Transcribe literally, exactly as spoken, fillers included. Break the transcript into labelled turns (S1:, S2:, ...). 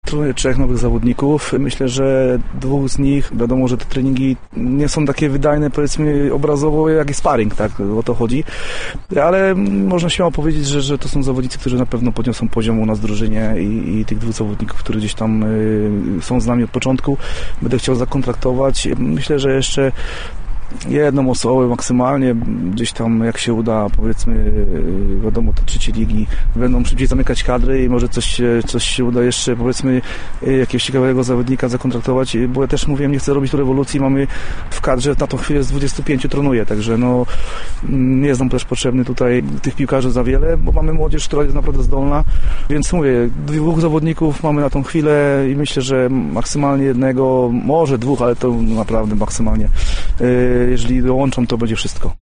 S1: trenuję trzech nowych zawodników. Myślę, że dwóch z nich, wiadomo, że te treningi nie są takie wydajne, powiedzmy obrazowo, jak i sparring, tak, o to chodzi. Ale można śmiało powiedzieć, że, że to są zawodnicy, którzy na pewno podniosą poziom u nas w drużynie i, i tych dwóch zawodników, którzy gdzieś tam y, są z nami od początku, będę chciał zakontraktować. Myślę, że jeszcze jedną osobę maksymalnie, gdzieś tam jak się uda, powiedzmy, wiadomo, te trzecie ligi będą szybciej zamykać kadry i może coś, coś się uda jeszcze, powiedzmy, jakiegoś ciekawego zawodnika zakontraktować, bo ja też mówiłem, nie chcę robić tu rewolucji, mamy w kadrze na tą chwilę z dwudziestu pięciu trenuję, także no nie jest nam też potrzebny tutaj tych piłkarzy za wiele, bo mamy młodzież, która jest naprawdę zdolna, więc mówię, dwóch zawodników mamy na tą chwilę i myślę, że maksymalnie jednego, może dwóch, ale to naprawdę maksymalnie. Jeżeli dołączą, to będzie wszystko.